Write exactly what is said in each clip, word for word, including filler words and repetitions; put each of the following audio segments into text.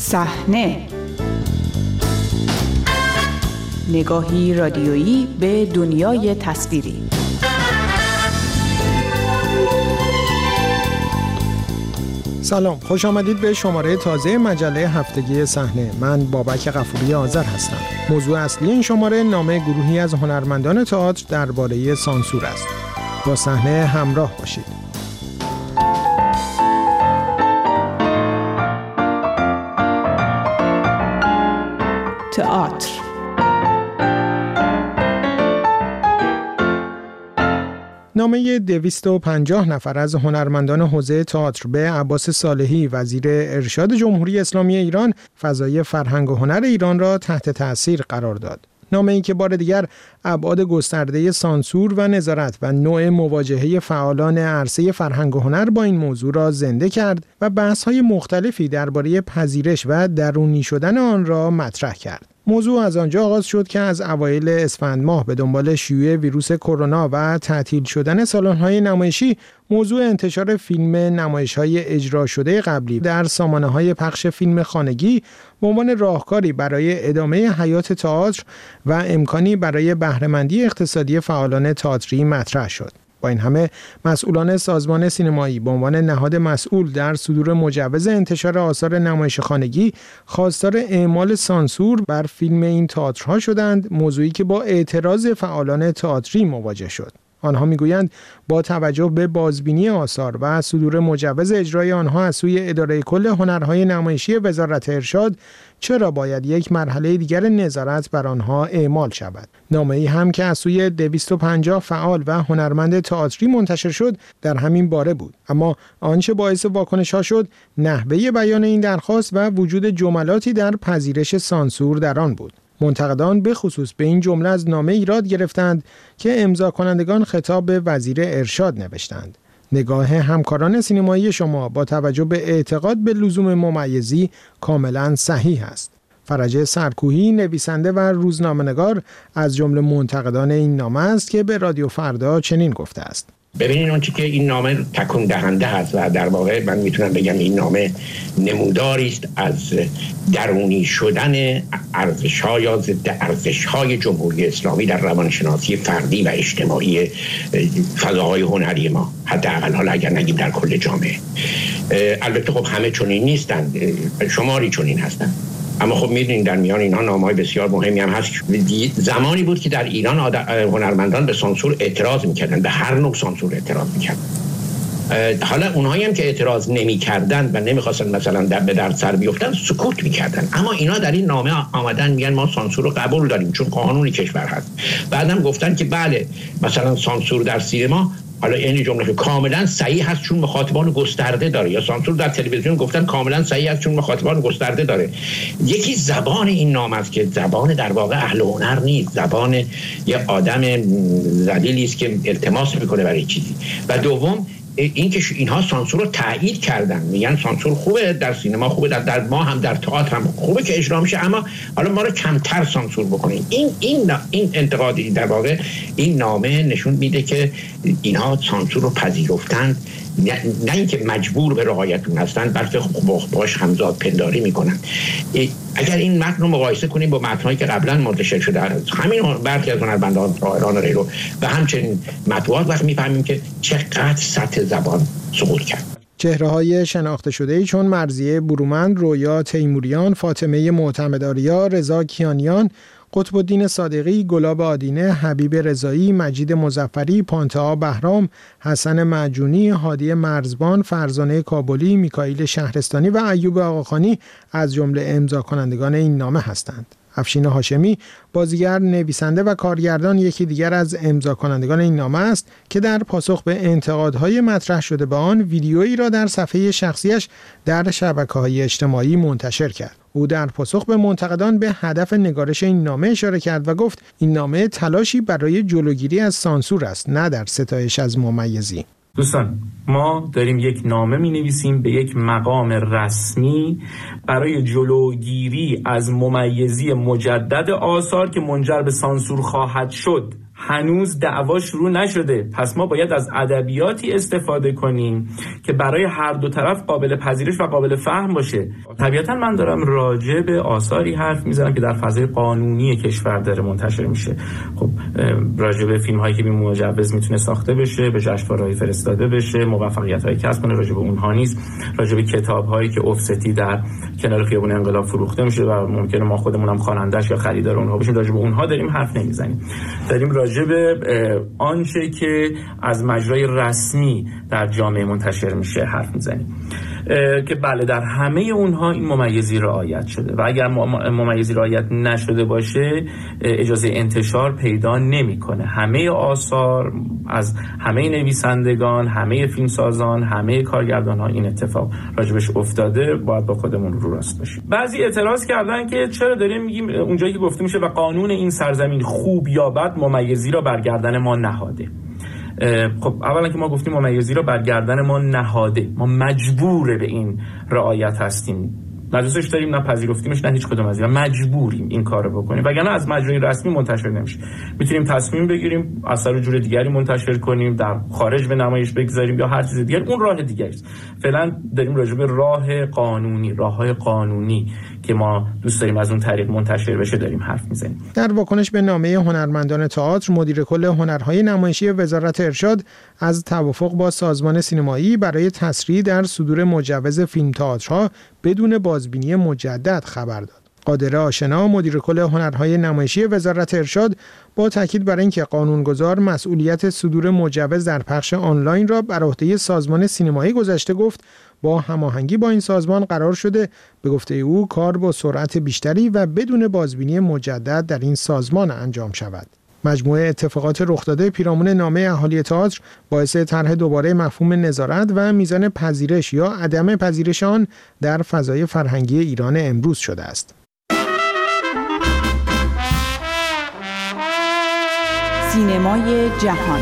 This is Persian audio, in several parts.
صحنه، نگاهی رادیویی به دنیای تصویری. سلام، خوش آمدید به شماره تازه مجله هفتگی صحنه. من بابک غفوری آذر هستم. موضوع اصلی این شماره نامه گروهی از هنرمندان تئاتر درباره سانسور است. با صحنه همراه باشید. تئاتر. نامه دویست و پنجاه نفر از هنرمندان حوزه تئاتر به عباس صالحی، وزیر ارشاد جمهوری اسلامی ایران، فضای فرهنگ و هنر ایران را تحت تأثیر قرار داد. نامه‌ای که بار دیگر ابعاد گسترده سانسور و نظارت و نوع مواجهه فعالان عرصه فرهنگ و هنر با این موضوع را زنده کرد و بحث‌های مختلفی درباره پذیرش و درونی شدن آن را مطرح کرد. موضوع از آنجا آغاز شد که از اوایل اسفند ماه به دنبال شیوع ویروس کرونا و تعطیل شدن سالن‌های نمایشی، موضوع انتشار فیلم نمایش‌های اجرا شده قبلی در سامانه‌های پخش فیلم خانگی به عنوان راهکاری برای ادامه حیات تئاتر و امکانی برای بهره‌مندی اقتصادی فعالان تئاتری مطرح شد. با این همه مسئولان سازمان سینمایی به عنوان نهاد مسئول در صدور مجوز انتشار آثار نمایش خانگی خواستار اعمال سانسور بر فیلم این تئاترها شدند، موضوعی که با اعتراض فعالان تئاتری مواجه شد. آنها میگویند با توجه به بازبینی آثار و صدور مجوز اجرای آنها از سوی اداره کل هنرهای نمایشی وزارت ارشاد، چرا باید یک مرحله دیگر نظارت بر آنها اعمال شود؟ نامه‌ای هم که از سوی دویست و پنجاه فعال و هنرمند تئاتری منتشر شد در همین باره بود. اما آنچه باعث واکنش‌ها شد نحوه بیان این درخواست و وجود جملاتی در پذیرش سانسور در آن بود. منتقدان به خصوص به این جمله از نامه ایراد گرفتند که امضا کنندگان خطاب به وزیر ارشاد نوشتند: نگاه همکاران سینمایی شما با توجه به اعتقاد به لزوم ممیزی کاملا صحیح است. فرج سرکوهی، نویسنده و روزنامه‌نگار، از جمله منتقدان این نامه است که به رادیو فردا چنین گفته است: ببینید اون چی که این نامه تکون دهنده هست و در واقع من میتونم بگم این نامه نموداری است از درونی شدن ارزش‌ها یا ضد ارزش‌های جمهوری اسلامی در روانشناسی فردی و اجتماعی فضاهای هنری ما، حداقل حالا اگر نگیم در کل جامعه. البته خب همه چنین نیستند، شماری چنین هستند، اما خب میدونید در میان اینها نامه‌های بسیار مهمی هم هست. زمانی بود که در ایران هنرمندان به سانسور اعتراض میکردن، به هر نوع سانسور اعتراض میکردن. حالا اونهایی هم که اعتراض نمیکردن و نمیخواستن مثلا در به درد سر بیفتن سکوت میکردن، اما اینا در این نامه آمدن میگن ما سانسور رو قبول داریم چون قانونی کشور هست. بعدم گفتن که بله مثلا سانسور در سینما حالا این جمله که کاملا صحیح هست چون مخاطبان گسترده داره، یا سانسور در تلویزیون گفتن کاملا صحیح هست چون مخاطبان گسترده داره. یکی زبان این نام است که زبان در واقع اهل هنر نیست، زبان یه آدم ذلیلی است که التماس میکنه برای چیزی. و دوم این که اینها سانسور رو تایید کردن، میگن سانسور خوبه در سینما، خوبه در, در ما هم در تئاتر هم خوبه که اجرا میشه، اما حالا ما رو کمتر سانسور بکنین. این این این انتقادی در واقع این نامه نشون میده که اینها سانسور رو پذیرفتند، نه اینکه مجبور به رعایت اون هستن، بلکه باش همزاد پنداری میکنن. اگر این متن رو مقایسه کنیم با متن‌هایی که قبلا منتشر شده همین برخی از هنرمندان ایران و غیره و همچنین مطبوعات، وقت میفهمیم که چقدر سطح زبان سقوط کرد. چهره‌های شناخته شده‌ای چون مرضیه برومند، رویا تیموریان، فاطمه معتمدآریا، رضا کیانیان، قطب الدین صادقی، گلاب آدینه، حبیب رضایی، مجید مظفری، پانتئا بهرام، حسن معجونی، هادی مرزبان، فرزانه کابلی، میکائیل شهرستانی و ایوب آقاخانی از جمله امضا کنندگان این نامه هستند. افشین هاشمی، بازیگر، نویسنده و کارگردان، یکی دیگر از امضا کنندگان این نامه است که در پاسخ به انتقادهای مطرح شده به آن ویدیویی را در صفحه شخصیش در شبکه‌های اجتماعی منتشر کرد. او در پاسخ به منتقدان به هدف نگارش این نامه اشاره کرد و گفت این نامه تلاشی برای جلوگیری از سانسور است، نه در ستایش از ممیزی. دوستان، ما داریم یک نامه می نویسیم به یک مقام رسمی برای جلوگیری از ممیزی مجدد آثار که منجر به سانسور خواهد شد. هنوز دعوا شروع نشده. پس ما باید از ادبیاتی استفاده کنیم که برای هر دو طرف قابل پذیرش و قابل فهم باشه. طبیعتا من دارم راجع به آثاری حرف میزنم که در فضای قانونی کشور داره منتشر میشه. خب راجع به فیلم هایی که بی مجوز میتونه ساخته بشه، به جشنواره‌های فرستاده بشه، موفقیت هایی کسب کنه، راجع به اونها نیست. راجع به کتاب هایی که افستی در کنار خیابون انقلاب فروخته میشه و ممکنه ما خودمون هم خواننده‌اش یا خریدار اونها باشیم، راجع به اونها داریم حرف نمیزنیم. داریم راجع به آنچه که از مجرای رسمی در جامعه منتشر میشه حرف میزنیم که بله در همه اونها این ممیزی رعایت شده و اگر ممیزی رعایت نشده باشه اجازه انتشار پیدا نمیکنه. همه آثار از همه نویسندگان، همه فیلمسازان، همه کارگردان ها این اتفاق راجبش افتاده، باید با خودمون رو راست باشیم. بعضی اعتراض کردن که چرا داریم میگیم اونجایی که گفته میشه و قانون این سرزمین خوب یا بد ممیزی را بر گردن ما نهاده. خب اولا که ما گفتیم ممیزی را بر گردن ما نهاده، ما مجبور به این رعایت هستیم، نه دوستش داریم نه پذیرفتیمش نه هیچ کدوم از اینا، مجبوریم این کارو بکنیم وگرنه از مجرای رسمی منتشر نمیشه. میتونیم تصمیم بگیریم اثر جور دیگری منتشر کنیم، در خارج به نمایش بگذاریم یا هر چیز دیگر، اون راه دیگری است. فعلا داریم راجع به راه قانونی، راههای قانونی که ما دوست داریم از اون طریق منتشر بشه داریم حرف میزنیم. در واکنش به نامه هنرمندان تئاتر، مدیر کل هنرهای نمایشی وزارت ارشاد از توافق با سازمان سینمایی برای تسریع در صدور مجوز فیلم تئاترها بدون بازبینی مجدد خبر داد. قادر آشنا، مدیر کل هنرهای نمایشی وزارت ارشاد، با تاکید بر اینکه قانونگذار مسئولیت صدور مجوز در پخش آنلاین را بر عهده سازمان سینمایی گذاشته، گفت با هماهنگی با این سازمان قرار شده به گفته او کار با سرعت بیشتری و بدون بازبینی مجدد در این سازمان انجام شود. مجموعه اتفاقات رخداده پیرامون نامه اهالی تئاتر باعث طرح دوباره مفهوم نظارت و میزان پذیرش یا عدم پذیرش آن در فضای فرهنگی ایران امروز شده است. سینمای جهان.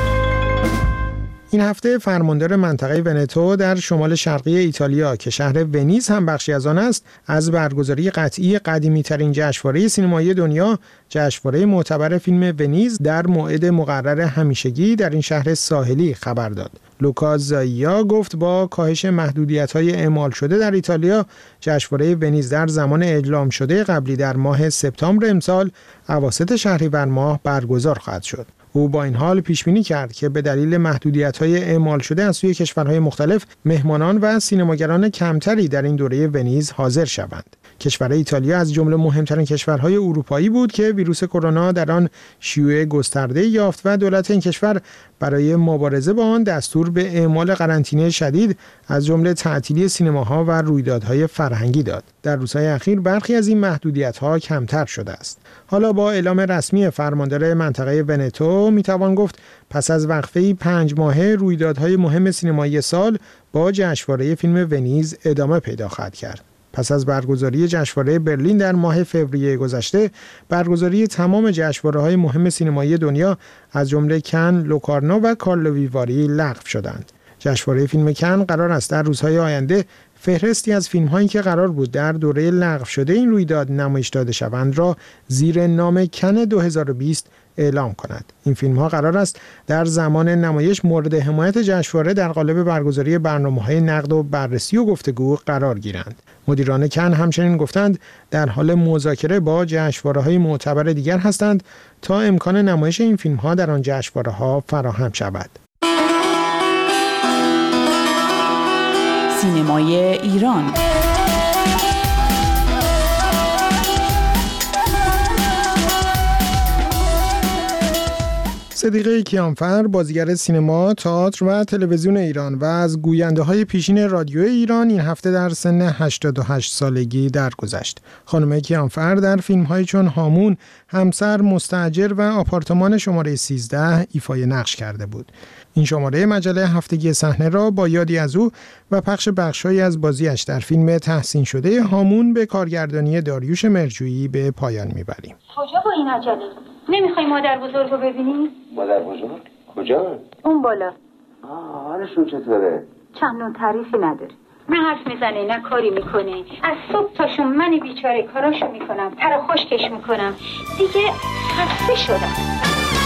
این هفته فرماندار منطقه ونتو در شمال شرقی ایتالیا که شهر ونیز هم بخشی از آن است، از برگزاری قطعی قدیمی‌ترین جشنواره سینمایی دنیا، جشنواره معتبر فیلم ونیز، در موعد مقرر همیشگی در این شهر ساحلی خبر داد. لوکا زایا گفت با کاهش محدودیت‌های اعمال شده در ایتالیا، جشنواره ونیز در زمان اعلام شده قبلی در ماه سپتامبر امسال اواسط شهریور ماه برگزار خواهد شد. او با این حال پیش بینی کرد که به دلیل محدودیت‌های اعمال شده از سوی کشورهای مختلف، مهمانان و سینماگران کمتری در این دوره ونیز حاضر شوند. کشور ایتالیا از جمله مهمترین کشورهای اروپایی بود که ویروس کرونا در آن شیوع گسترده یافت و دولت این کشور برای مبارزه با آن دستور به اعمال قرنطینه شدید از جمله تعطیلی سینماها و رویدادهای فرهنگی داد. در روزهای اخیر برخی از این محدودیت‌ها کمتر شده است. حالا با اعلام رسمی فرماندار منطقه ونتو میتوان گفت پس از وقفه‌ای پنج ماهه رویدادهای مهم سینمایی سال با جشنواره فیلم ونیز ادامه پیدا خواهد کرد. پس از برگزاری جشنواره برلین در ماه فوریه گذشته، برگزاری تمام جشنواره‌های مهم سینمایی دنیا از جمله کن، لوکارنو و کارلو ویواری لغو شدند. جشنواره فیلم کن قرار است در روزهای آینده فهرستی از فیلم‌هایی که قرار بود در دوره لغو شده این رویداد نمایش داده شوند را زیر نام کن دو هزار و بیست اعلام کند. این فیلم‌ها قرار است در زمان نمایش مورد حمایت جشنواره در قالب برگزاری برنامه‌های نقد و بررسی و گفتگو قرار گیرند. مدیران کن همچنین گفتند در حال مذاکره با جشنواره‌های معتبر دیگر هستند تا امکان نمایش این فیلم‌ها در آن جشنواره‌ها فراهم شود. سینمای ایران. صدیقه کیانفر، بازیگر سینما، تئاتر و تلویزیون ایران و از گوینده‌های پیشین رادیو ایران، این هفته در سن هشتاد و هشت سالگی درگذشت. خانم کیانفر در فیلم‌هایی چون هامون، همسر، مستاجر و آپارتمان شماره سیزده ایفای نقش کرده بود. این شماره مجله هفتگی صحنه را با یادی از او و پخش بخش‌هایی از بازیش در فیلم تحسین شده هامون به کارگردانی داریوش مرجویی به پایان می‌بریم. کجا با این عجله؟ نمیخوای مادر بزرگ رو ببینی؟ مادر بزرگ؟ کجا؟ اون بالا. آه حالشون چطوره؟ چندان تعریفی نداره. نه حرف میزنه نه کاری میکنه. از صبح تاشون من بیچاره کاراشو میکنم، تر خشکش میکنم. دیگه خسته شدم.